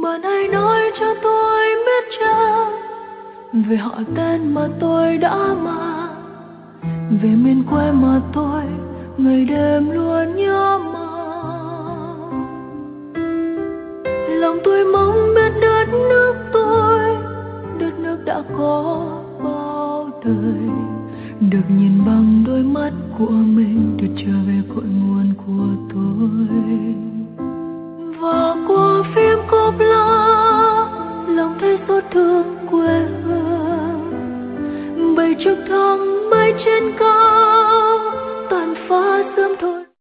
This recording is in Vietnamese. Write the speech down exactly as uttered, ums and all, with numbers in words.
Bạn hãy nói cho tôi biết chăng về họ tên mà tôi đã mang, về miền quê mà tôi ngày đêm luôn nhớ mong. Lòng tôi mong biết đất nước tôi, đất nước đã có bao đời, được nhìn bằng đôi mắt của mình, được trở về cội nguồn của tôi. Và qua phim cốp la, lòng thấy xót thương quê hương, bảy chục tháng mây trên cao